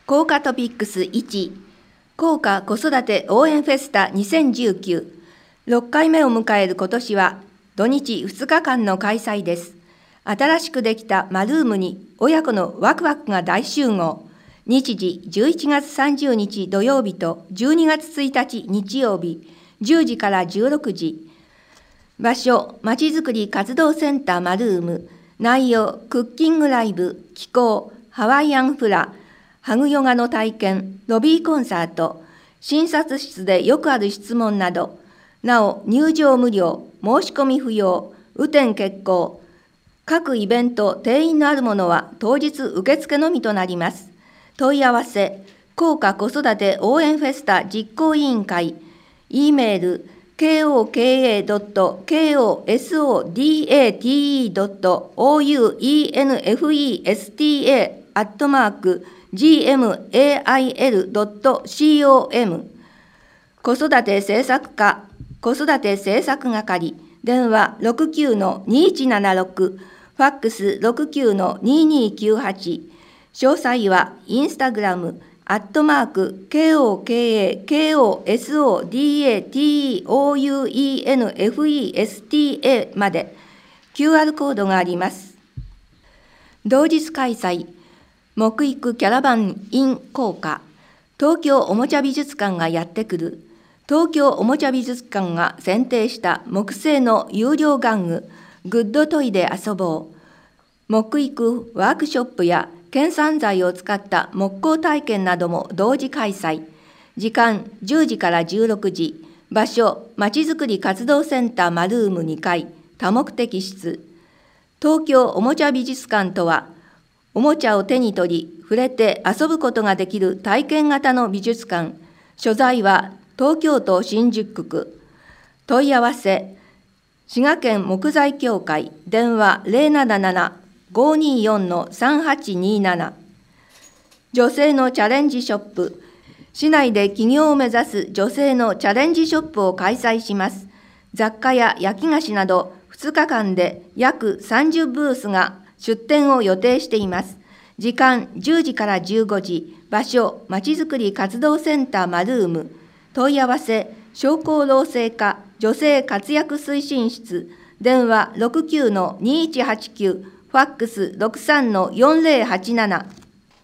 効果トピックス1、効果子育て応援フェスタ2019、6回目を迎える今年は、土日2日間の開催です。新しくできたマルームに親子のワクワクが大集合。日時11月30日土曜日と12月1日日曜日、10時から16時。場所、まちづくり活動センターマルーム。内容、クッキングライブ、気候、ハワイアンフラ、ハグヨガの体験、ロビーコンサート、診察室でよくある質問など、なお入場無料、申し込み不要、雨天決行、各イベント定員のあるものは当日受付のみとなります。問い合わせ、効果子育て応援フェスタ実行委員会、E メール、koksodate.ofesta@gmail.com 子育て政策課、子育て政策係、電話69-2176、ファックス69-2298、詳細はインスタグラム、@KOKAKOSODATEOUENFESTA まで QR コードがあります。同日開催、木育キャラバン in 効果、東京おもちゃ美術館がやってくる。東京おもちゃ美術館が選定した木製の有料玩具、グッドトイで遊ぼう。木育ワークショップや県産材を使った木工体験なども同時開催。時間10時から16時。場所、まちづくり活動センターマルーム2階、多目的室。東京おもちゃ美術館とは、おもちゃを手に取り、触れて遊ぶことができる体験型の美術館。所在は東京都新宿区。問い合わせ、滋賀県木材協会、電話077-524-3827。女性のチャレンジショップ、市内で起業を目指す女性のチャレンジショップを開催します。雑貨や焼き菓子など2日間で約30ブースが出店を予定しています。時間10時から15時。場所、まちづくり活動センターマルーム。問い合わせ、商工労政課女性活躍推進室。電話69-2189、ファックス63-4087。